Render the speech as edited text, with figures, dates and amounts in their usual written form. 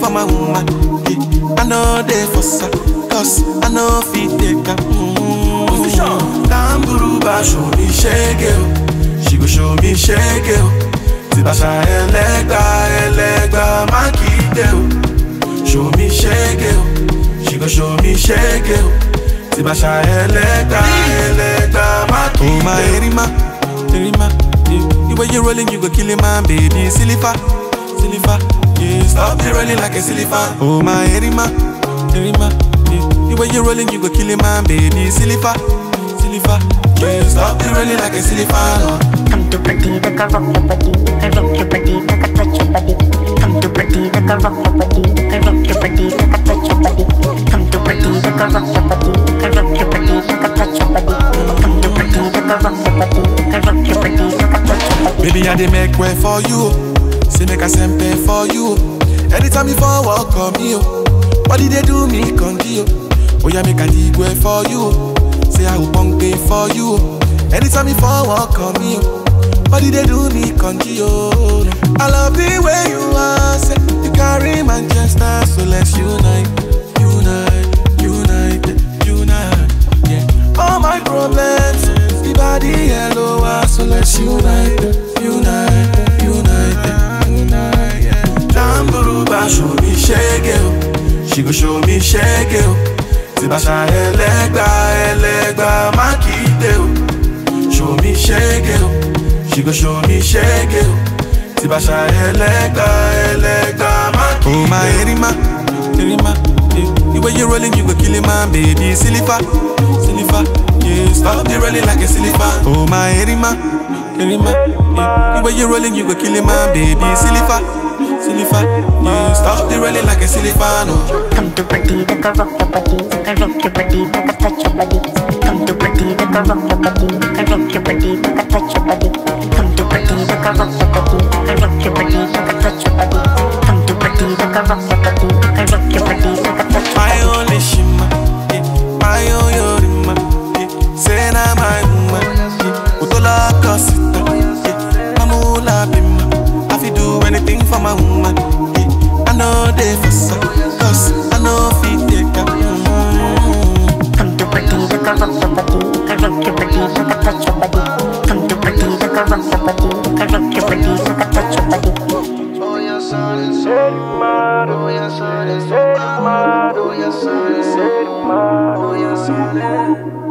for my woman. I know they for her, cause I know fit take her. Position. Tamburuba show me shake it. She go show me shake it. Tibasha elegba makide. Show me shake it. She go show me shake it. Tibasha elegba makide. Oh my Erima, the way you rolling you go kill him, man, baby. Silifa, yeah. Stop me rolling like a silifa. Oh my Erima, the way you rolling you go kill him, man, baby. Silifa, yeah. Stop me rolling like a silifa. Come to party, like a rock your body. I rock your body, like a touch your body. Come to party, like a rock your body. I rock your body, like a touch your body. Come to party, like a rock your body. I rock your body, like a touch your body. Come to party, like a rock your body. I rock your body, like a touch your body. Baby, I dey make way for you. Say make a sempe for you. Anytime you fall, walk on me. What did they do me, conti? Oh yeah, make a dig way for you. Say I will punk pay for you. Anytime you fall, walk on me. What did they do me, conti? I love the way you are. Say you carry Manchester, so let's unite. Yeah. All my problems, the body yellow, so let's unite. Tamburuba show me shake it. She go show me shake it. Tibasha elegba makide. Show me shake it. She go show me shake it. Tibasha elegba makide. Oh my Erima, the way you rolling you go kill him, man, baby. Silifa, yeah. Stop me rolling like a silifa. Oh my Erima, the way you rolling you go kill him, man, baby. Silifa, yeah. Stop me rolling like a silifa, no. Come to party, like a rock your body. I rock your body, like a touch your body. Come to party, like a rock your body. I rock your body, like a touch your body. Come to party, like a rock your body. I rock your body, like a touch your body. Come to party, like a rock your body. I rock your body, like a touch your body. My only shima, my own yorima. Say na my woman, utola kosita, mamula bima. I fi do anything for my woman. I know they for her, cause I know fit take her. Come to party, like a rock your body. I rock your body, like a touch your body. Come to party, like a rock your body. I rock your body, like a touch your body. Oh yeah, son, say mad. Oh yeah, son, say mad. Oh yeah, son, say mad. Oh yeah, son.